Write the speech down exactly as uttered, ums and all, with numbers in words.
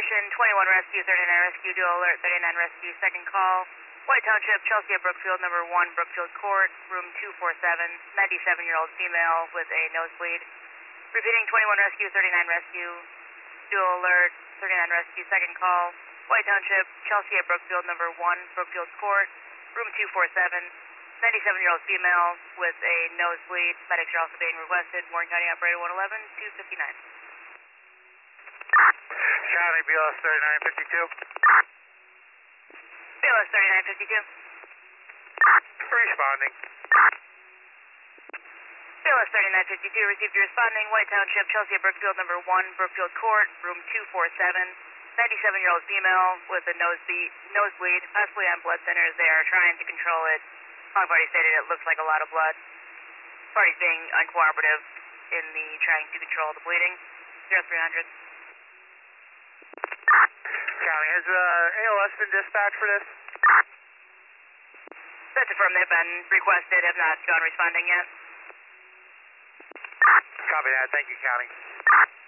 Attention, twenty-one Rescue, thirty-nine Rescue, dual alert, thirty-nine Rescue, second call. White Township, Chelsea at Brookfield, number one, Brookfield Court, room two forty-seven, ninety-seven-year-old female with a nosebleed. Repeating, twenty-one Rescue, thirty-nine Rescue, dual alert, thirty-nine Rescue, second call. White Township, Chelsea at Brookfield, number one, Brookfield Court, room two forty-seven, ninety-seven-year-old female with a nosebleed. Medics are also being requested. Warren County Operator one eleven, two fifty-nine. County B L S thirty-nine fifty-two. B L S thirty-nine fifty-two. Responding. B L S thirty-nine fifty-two, received your responding. White Township, Chelsea at Brookfield, number one, Brookfield Court, room two forty-seven, ninety-seven-year-old female with a nosebleed, nosebleed, possibly on blood thinners. They are trying to control it. Hong Party stated it looks like a lot of blood. Party's being uncooperative in the trying to control the bleeding. zero three hundred. County, has uh, A L S been dispatched for this? That's affirmed. They've been requested, have not gone responding yet. Copy that. Thank you, County.